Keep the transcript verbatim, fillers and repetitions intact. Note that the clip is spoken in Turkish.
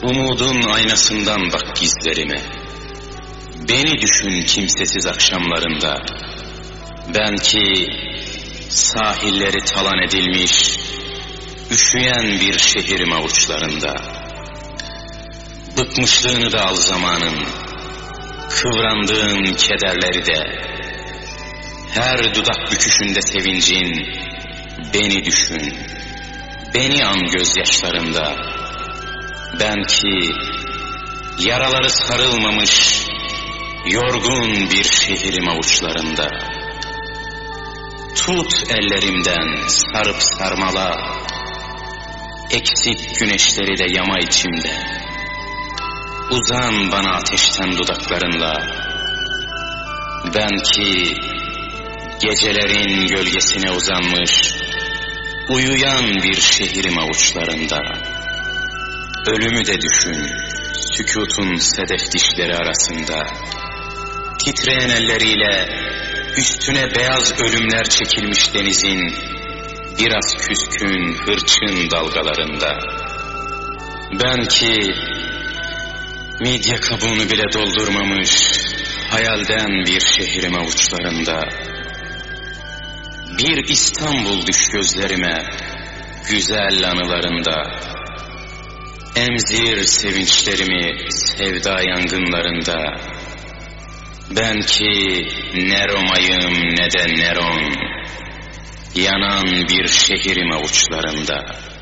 Umudun aynasından bak gizlerime. Beni düşün kimsesiz akşamlarında. Ben ki sahilleri talan edilmiş, üşüyen bir şehrim avuçlarında. Bıkmışlığını da al zamanın, kıvrandığın kederleri de. Her dudak büküşünde sevincin, beni düşün, beni an gözyaşlarında. Ben ki yaraları sarılmamış, yorgun bir şehrim avuçlarında. Tut ellerimden sarıp sarmala, eksik güneşleri de yama içimde. Uzan bana ateşten dudaklarınla. Ben ki gecelerin gölgesine uzanmış, uyuyan bir şehrim avuçlarında. Ölümü de düşün, sükûtun sedef dişleri arasında. Titreyen elleriyle üstüne beyaz ölümler çekilmiş denizin, biraz küskün, hırçın dalgalarında. Ben ki midye kabuğunu bile doldurmamış, hayalden bir şehrim avuçlarında. Bir İstanbul düş gözlerime, güzel anılarında. Emzir sevinçlerimi sevda yangınlarında. Ben ki ne Roma'yım ne de Neron, yanan bir şehrim avuçlarında.